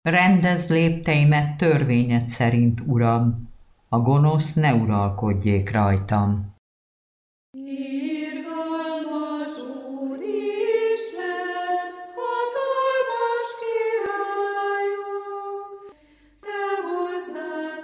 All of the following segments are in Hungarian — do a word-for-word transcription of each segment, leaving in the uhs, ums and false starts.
Rendezd lépteimet törvényed szerint, Uram, a gonosz ne uralkodjék rajtam. Irgalmas Úristen, hatalmas királyunk, te hozzád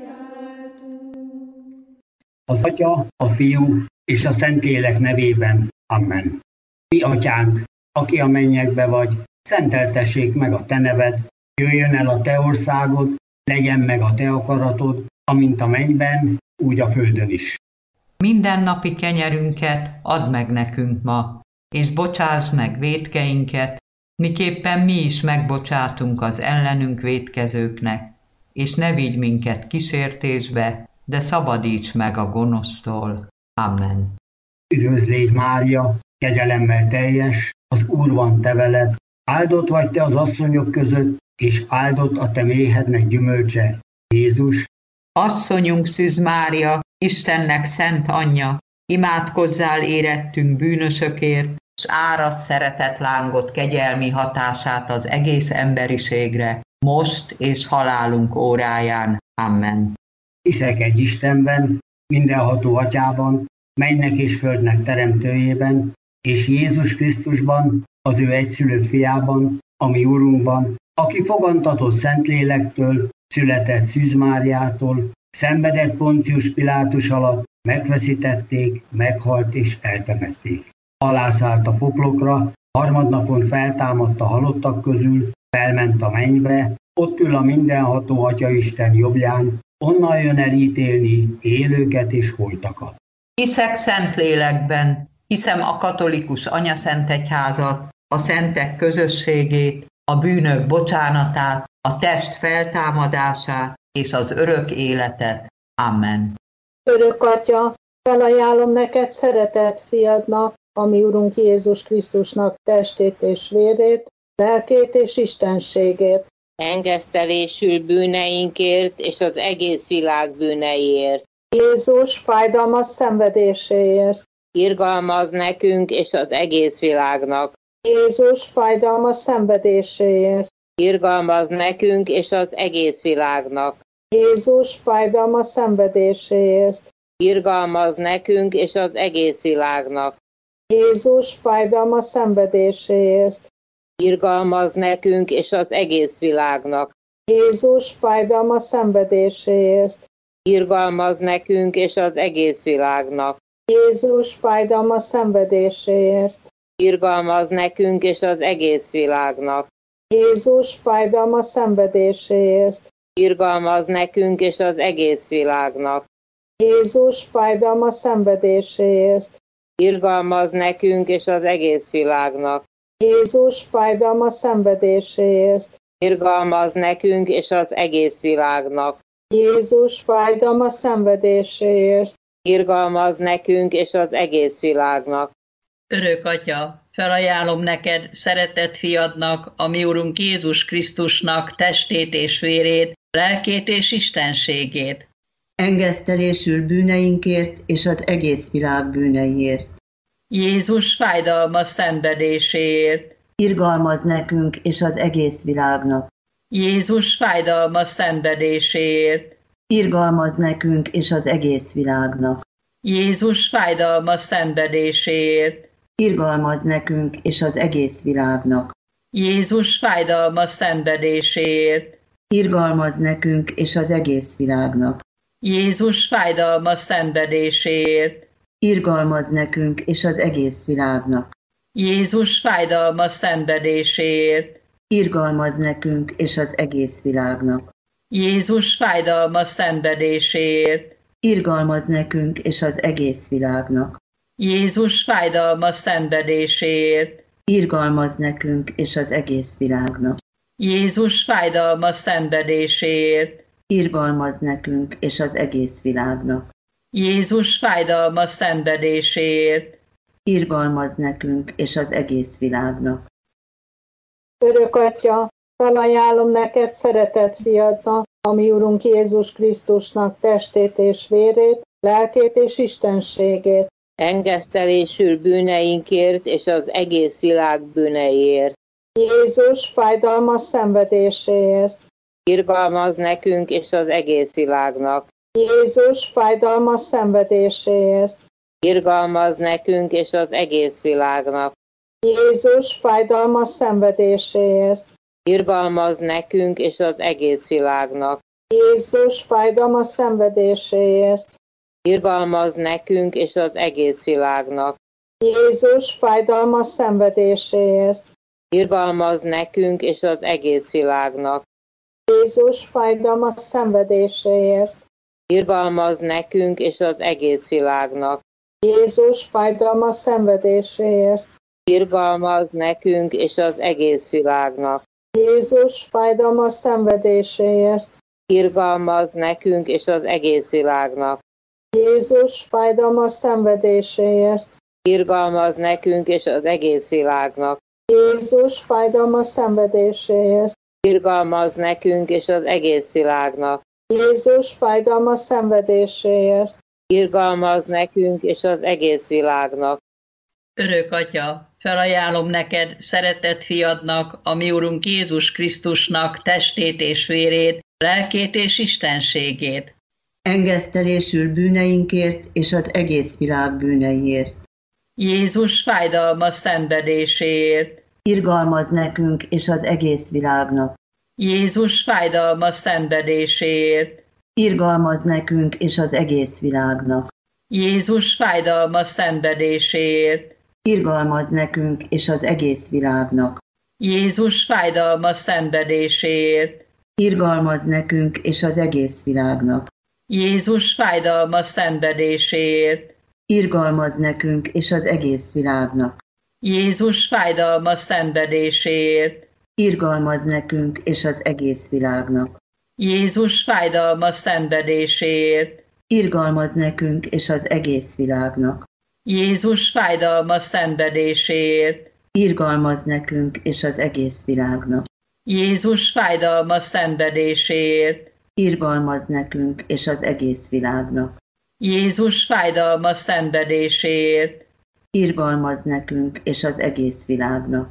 kiáltunk. Az Atya, a Fiú és a Szentlélek nevében. Amen. Mi Atyánk, aki a mennyekbe vagy, szenteltessék meg a te neved, jöjjön el a te országod, legyen meg a te akaratod, amint a mennyben, úgy a földön is. Mindennapi kenyerünket add meg nekünk ma, és bocsásd meg vétkeinket, miképpen mi is megbocsátunk az ellenünk vétkezőknek, és ne vigy minket kísértésbe, de szabadíts meg a gonosztól. Amen. Üdvözl légy, Mária, kegyelemmel teljes, az Úr van te veled, áldott vagy te az asszonyok között, és áldott a te méhednek gyümölcse, Jézus. Asszonyunk Szűz Mária, Istennek szent anyja, imádkozzál érettünk bűnösökért, s árasd szeretet lángot kegyelmi hatását az egész emberiségre, most és halálunk óráján. Amen. Hiszek egy Istenben, mindenható Atyában, mennynek és földnek teremtőjében, és Jézus Krisztusban, az ő egyszülött fiában, a mi Urunkban, aki fogantatott Szentlélektől, született Szűz Máriától, szenvedett Poncius Pilátus alatt, megfeszítették, meghalt és eltemették. Alászállt a poklokra, harmadnapon feltámadt a halottak közül, felment a mennybe, ott ül a mindenható Atyaisten jobbján, onnan jön el ítélni élőket és holtakat. Hiszek Szentlélekben, hiszem a katolikus anyaszentegyházat, a szentek közösségét, a bűnök bocsánatát, a test feltámadását és az örök életet. Amen. Örök Atya, felajánlom neked szeretett fiadnak, a mi Urunk Jézus Krisztusnak testét és vérét, lelkét és istenségét. Engesztelésül bűneinkért és az egész világ bűneiért. Jézus fájdalmas szenvedéséért. Irgalmaz nekünk és az egész világnak. Jézus fájdalmas szenvedéséért. Irgalmaz nekünk és az egész világnak. Jézus fájdalmas szenvedéséért. Irgalmaz nekünk és az egész világnak. Jézus fájdalmas szenvedéséért. Irgalmaz nekünk és az egész világnak. Jézus fájdalmas szenvedéséért. Irgalmaz nekünk és az egész világnak. Jézus fájdalmas szenvedéséért. Irgalmaz nekünk és az egész világnak. Jézus fájdalmas szenvedéséért. Irgalmaz nekünk és az egész világnak. Jézus fájdalmas szenvedéséért. Irgalmaz nekünk és az egész világnak. Jézus fájdalmas szenvedéséért. Irgalmaz nekünk és az egész világnak. Jézus fájdalmas szenvedéséért. Irgalmaz nekünk és az egész világnak. Örök Atya, felajánlom neked szeretett fiadnak, a mi Urunk Jézus Krisztusnak testét és vérét, lelkét és istenségét. Engesztelésül bűneinkért és az egész világ bűneiért. Jézus fájdalmas szenvedéséért. Irgalmaz nekünk és az egész világnak. Jézus fájdalmas szenvedéséért. Irgalmaz nekünk és az egész világnak. Jézus fájdalmas szenvedéséért. Irgalmaz nekünk és az egész világnak. Jézus fájdalmas szenvedéséért. Irgalmaz nekünk és az egész világnak. Jézus fájdalmas szenvedéséért. Irgalmaz nekünk és az egész világnak. Jézus fájdalmas szenvedéséért. Irgalmaz nekünk és az egész világnak. Jézus fájdalmas szenvedéséért. Irgalmaz nekünk és az egész világnak. Jézus fájdalmas szenvedéséért. Irgalmaz nekünk és az egész világnak. Jézus fájdalmas szenvedéséért. Irgalmaz nekünk és az egész világnak. Jézus fájdalmas szenvedéséért. Irgalmaz nekünk és az egész világnak. Örök Atya, felajánlom neked szeretett fiadnak, a mi Urunk Jézus Krisztusnak testét és vérét, lelkét és istenségét. Engesztelésül bűneinkért és az egész világ bűneiért. Jézus fájdalmas szenvedéséért. Irgalmaz nekünk és az egész világnak. Jézus fájdalmas szenvedéséért. Irgalmaz nekünk és az egész világnak. Jézus fájdalmas szenvedéséért. Irgalmaz nekünk és az egész világnak. Jézus fájdalmas szenvedéséért. Irgalmaz nekünk és az egész világnak. Jézus fájdalmas szenvedéséért. Irgalmaz nekünk és az egész világnak. Jézus fájdalmas szenvedéséért. Irgalmaz nekünk és az egész világnak. Jézus fájdalmas szenvedéséért. Irgalmaz nekünk és az egész világnak. Jézus fájdalmas szenvedéséért. Irgalmaz nekünk és az egész világnak. Jézus fájdalmas szenvedéséért. Irgalmaz nekünk és az egész világnak. Jézus fájdalmas szenvedéséért. Irgalmaz nekünk és az egész világnak. Jézus fájdalmas szenvedéséért. Irgalmaz nekünk és az egész világnak. Örök Atya, felajánlom neked szeretett fiadnak, a mi Urunk Jézus Krisztusnak testét és vérét, lelkét és istenségét. Engesztelésül bűneinkért és az egész világ bűneiért. Jézus fájdalmas szenvedéséért. Irgalmaz nekünk és az egész világnak. Jézus fájdalmas szenvedéséért. Irgalmaz nekünk és az egész világnak. Jézus fájdalmas szenvedéséért. Irgalmaz nekünk és az egész világnak. Jézus fájdalmas szenvedéséért. Irgalmaz nekünk és az egész világnak. Jézus fájdalmas szenvedéséért. Irgalmaz nekünk és az egész világnak. Jézus fájdalmas szenvedéséért. Irgalmaz nekünk és az egész világnak. Jézus fájdalmas szenvedéséért. Irgalmaz nekünk és az egész világnak. Jézus fájdalmas szenvedéséért. Irgalmaz nekünk és az egész világnak. Jézus fájdalmas szenvedéséért. Irgalmaz nekünk és az egész világnak. Jézus fájdalmas szenvedéséért. Irgalmaz nekünk és az egész világnak.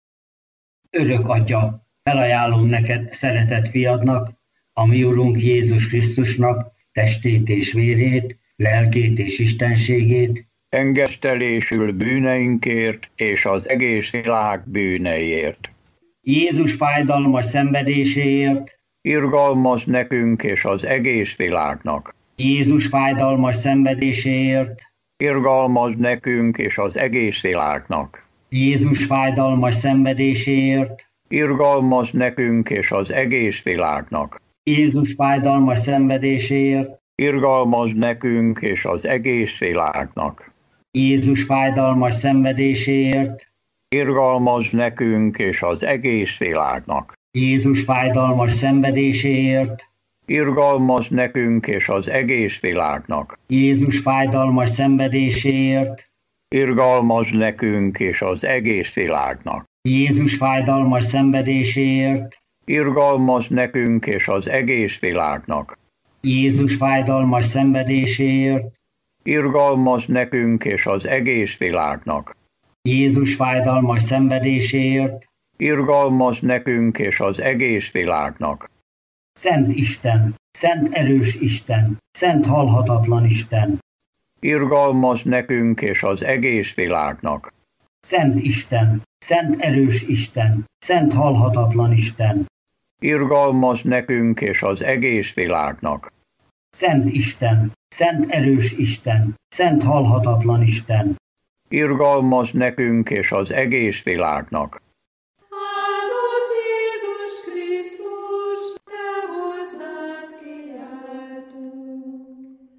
Örök Atya, felajánlom neked szeretett fiadnak, a mi Urunk Jézus Krisztusnak testét és vérét, lelkét és istenségét, engesztelésül bűneinkért és az egész világ bűneiért. Jézus fájdalmas szenvedéséért, Irgalmaz nekünk és az egész világnak. Jézus fájdalmas szenvedéséért, Irgalmaz nekünk és az egész világnak. Jézus fájdalmas szenvedéséért, Irgalmaz nekünk és az egész világnak. Jézus fájdalmas szenvedéséért, Irgalmaz nekünk és az egész világnak. Jézus fájdalmas szenvedéséért, Irgalmaz nekünk és az egész világnak. Jézus fájdalmas szenvedéséért, Irgalmaz nekünk és az egész világnak. Jézus fájdalmas szenvedéséért, Irgalmaz nekünk és az egész világnak. Jézus fájdalmas szenvedéséért, Irgalmaz nekünk és az egész világnak. Jézus fájdalmas szenvedéséért, Irgalmaz nekünk és az egész világnak. Jézus fájdalmas szenvedéséért, Irgalmaz nekünk és az egész világnak. Szent Isten, szent erős Isten, szent halhatatlan Isten, Irgalmaz nekünk és az egész világnak. Szent Isten, szent erős Isten, szent halhatatlan Isten, Irgalmaz nekünk és az egész világnak. Szent Isten, szent erős Isten, szent halhatatlan Isten, Irgalmaz nekünk és az egész világnak. Áldott Jézus Krisztus, te hozzád kiáltunk.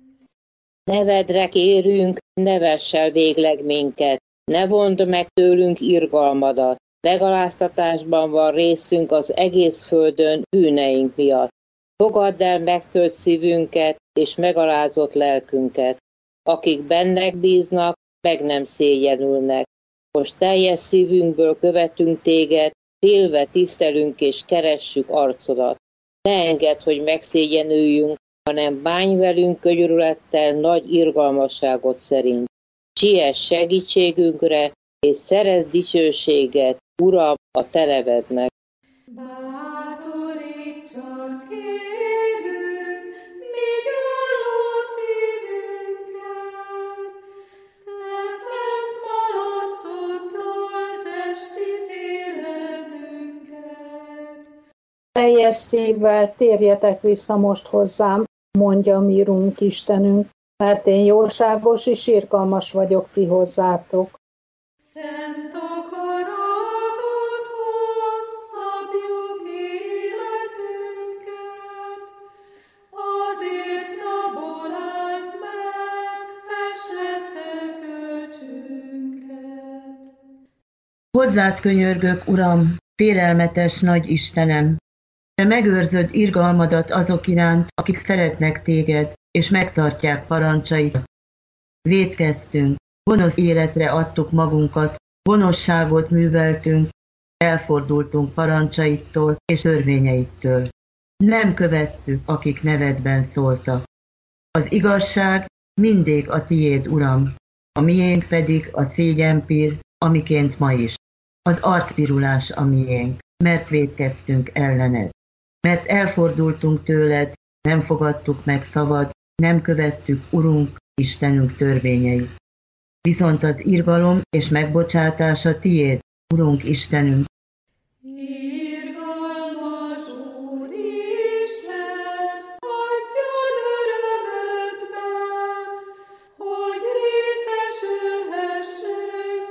Nevedre kérünk, ne vess el végleg minket, ne vondd meg tőlünk irgalmadat. Megaláztatásban van részünk az egész földön bűneink miatt. Fogadd el megtölt szívünket és megalázott lelkünket. Akik benned bíznak, meg nem szégyenülnek. Most teljes szívünkből követünk téged, félve tisztelünk és keressük arcodat. Ne engedd, hogy megszégyenüljünk, hanem bánj velünk könyörülettel nagy irgalmasságot szerint. Siess segítségünkre, és szerezd dicsőséget Uram, a te nevednek. Bátorítsak, kérünk, míg róló szívünket, te szent malasszodtól testi félelmünket. Teljes szívvel térjetek vissza most hozzám, mondja mi Urunk Istenünk, mert én jóságos és irgalmas vagyok ti hozzátok. Szent akaratod hoz, szabjuk életünket, azért szabolázd meg festette kölcsünket. Hozzád könyörgök, Uram, félelmetes nagy Istenem! Te megőrzöd irgalmadat azok iránt, akik szeretnek téged, és megtartják parancsait. Vétkeztünk, gonosz életre adtuk magunkat, gonoszságot műveltünk, elfordultunk parancsaitól és törvényeittől. Nem követtük, akik nevedben szóltak. Az igazság mindig a tiéd, Uram, a miénk pedig a szégyenpír, amiként ma is. Az arcpirulás a miénk, mert vétkeztünk ellened. Mert elfordultunk tőled, nem fogadtuk meg szavad, nem követtük, Urunk, Istenünk törvényeit. Viszont az irgalom és megbocsátása tiéd, Urunk Istenünk. Irgalmas Úristen, adjon örömödben, hogy részesülhessünk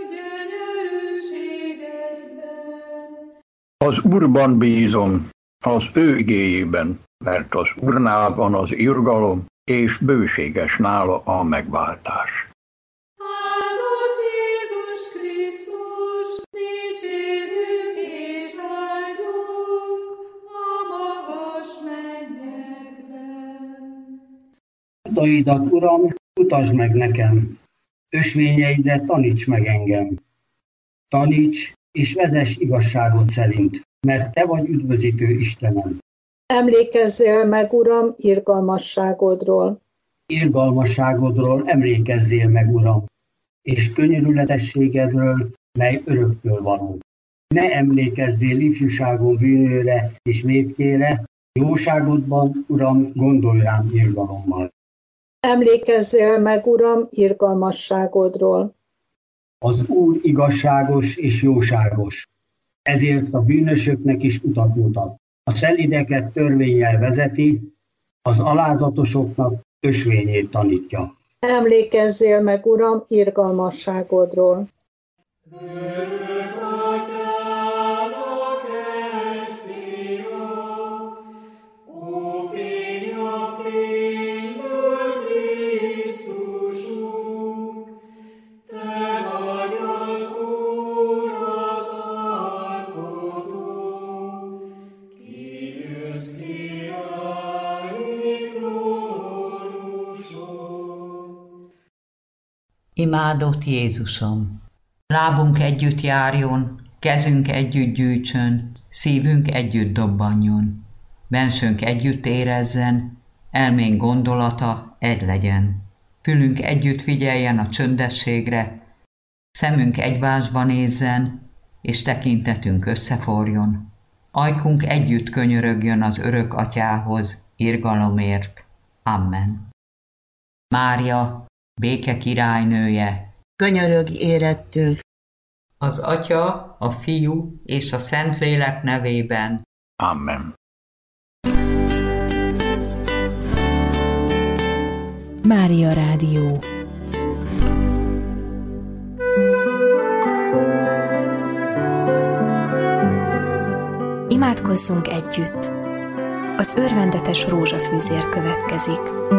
gyönyörűségedben. Az Úrban bízom, az ő igéjében, mert az Úrnál van az irgalom, és bőséges nála a megváltás. Áldott Jézus Krisztus, dicsérjük és áldjunk a magas mennyekben. Utaidat, Uram, mutasd meg nekem, ösvényeidet taníts meg engem. Taníts és vezess igazságot szerint, mert te vagy üdvözítő Istenem. Emlékezzél meg, Uram, irgalmasságodról. Irgalmasságodról emlékezzél meg, Uram, és könyörületességedről, mely öröktől való. Ne emlékezzél ifjúságom bűnőre és vétkére, jóságodban, Uram, gondolj rám irgalommal. Emlékezzél meg, Uram, irgalmasságodról. Az Úr igazságos és jóságos, ezért a bűnösöknek is utat mutat. A szelideket törvénnyel vezeti, az alázatosoknak ösvényét tanítja. Emlékezzél meg, Uram, irgalmasságodról. Örök Atyának egy fia, ó Finya fényből Krisztusunk, te vagy az Úr az alkotó, ki jössz királyi trónuson. Imádott Jézusom! Lábunk együtt járjon, kezünk együtt gyűjtsön, szívünk együtt dobbanjon. Bensőnk együtt érezzen, elménk gondolata egy legyen. Fülünk együtt figyeljen a csöndességre, szemünk egymásba nézzen, és tekintetünk összeforjon. Ajkunk együtt könyörögjön az örök Atyához, irgalomért. Amen. Mária, béke királynője, Könyörögj érettünk. az Atya, a Fiú és a Szentlélek nevében. Amen. Mária Rádió. Imádkozzunk együtt! Az örvendetes rózsafűzér következik.